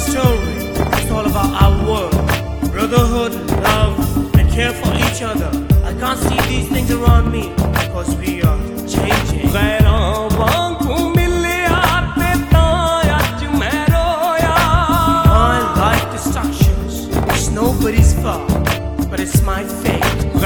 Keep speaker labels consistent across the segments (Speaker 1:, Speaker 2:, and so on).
Speaker 1: story. It's all about our world, brotherhood, love, and care for each other. I can't see these things around me because we are changing. My life destructions, it's nobody's fault, but it's my fate.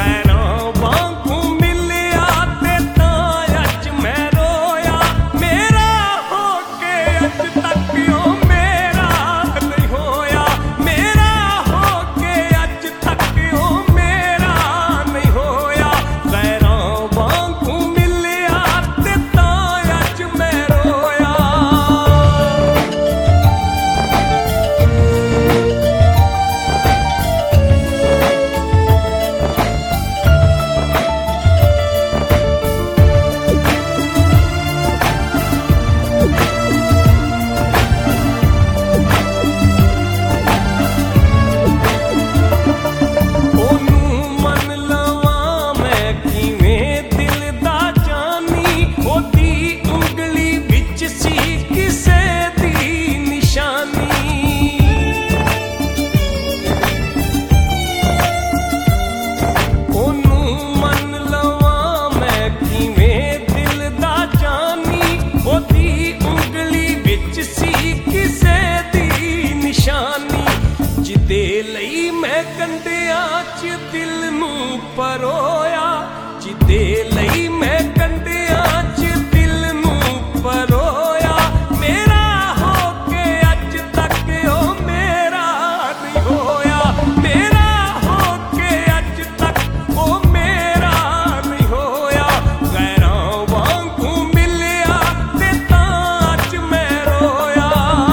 Speaker 2: ਪਰੋਇਆ ਜਿੱਦੇ ਲਈ ਮੈਂ ਕੰਡਿਆਂ 'ਚ ਦਿਲ ਨੂੰ ਪਰੋਇਆ ਮੇਰਾ ਹੋ ਕੇ ਅੱਜ ਤੱਕ ਉਹ ਮੇਰਾ ਨਹੀਂ ਹੋਇਆ ਮੇਰਾ ਹੋ ਕੇ ਅੱਜ ਤੱਕ ਉਹ ਮੇਰਾ ਨਹੀਂ ਹੋਇਆ ਗੈਰਾਂ ਵਾਂਗੂ ਮਿਲਿਆ ਤੇ ਤਾਂ ਅੱਜ ਮੈਂ ਰੋਇਆ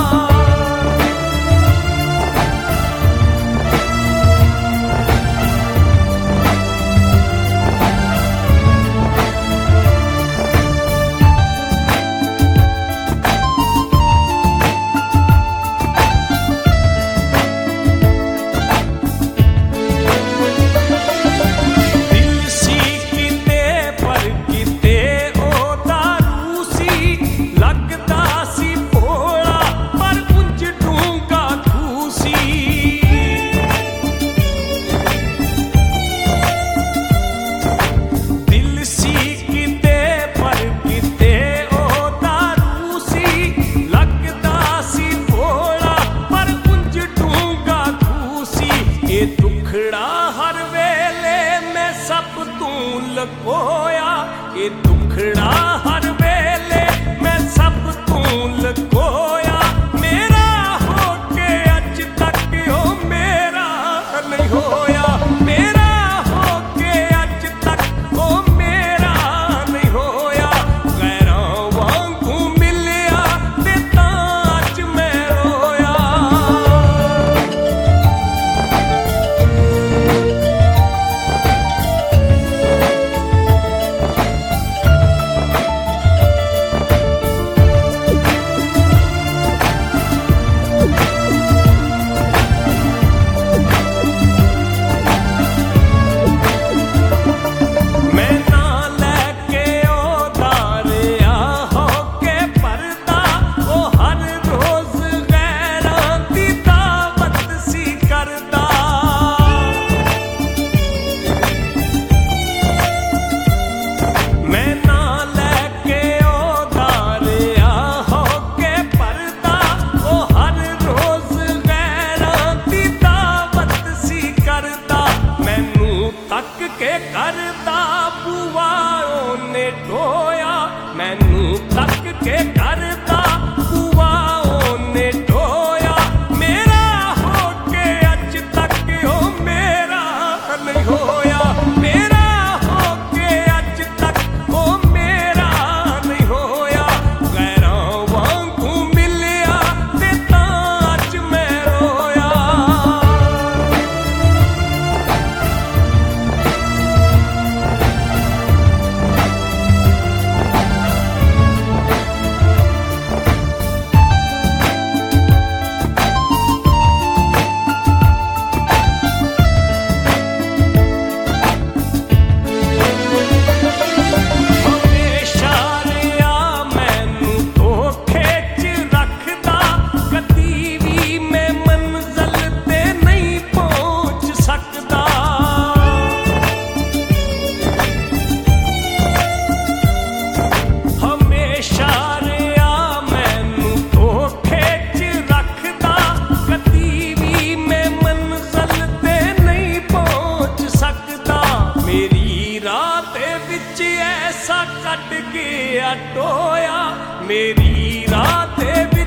Speaker 2: ਲਕੋਇਆ ਇਹ ਦੁਖੜਾ ਹਰ ਵੇਲੇ ਮੈਂ ਸਭ ਤੋਂ ਲਕੋਇਆ ਮੇਰਾ ਹੋ ਕੇ ਅੱਜ ਤੱਕ ਉਹ ਮੇਰਾ ਨਹੀਂ ਹੋਇਆ ਮੇਰਾ ਹੋ ਕੇ ਅੱਜ ਤੱਕ ਉਹ ਮੇਰਾ ਨਹੀਂ ਹੋਇਆ ਗੈਰਾਂ ਵਾਂਗੂ ਮਿਲਿਆ ਤੇ ਤਾਂ ਅੱਜ ਮੈਂ ਰੋਇਆ ਕਰਦਾ ਬੂਆ ਉਹਨੇ ਢੋਇਆ ਮੈਨੂੰ ਤੱਕ ਕੇ ਕਰਦਾ ਬੂਆ ਉਹਨੇ ਢੋਇਆ ਮੇਰਾ ਹੋ ਕੇ ਅੱਜ ਤੱਕ ਉਹ ਮੇਰਾ ਨਹੀਂ ਹੋਇਆ ਮੇਰਾ ਹੋ ਕੇ ਅੱਜ ਤੱਕ ਉਹ ਮੇਰਾ ਨਹੀਂ ਹੋਇਆ ਗੈਰਾਂ ਵਾਂਗੂ ਮਿਲਿਆ ਤੇ ਤਾਂ ਅੱਜ ਮੈਂ ਰੋਇਆ ਦੇ ਵਿੱਚ ਐਸਾ ਕੱਢ ਕੇ ਟੋਇਆ ਮੇਰੀ ਰਾਹ ਤੇ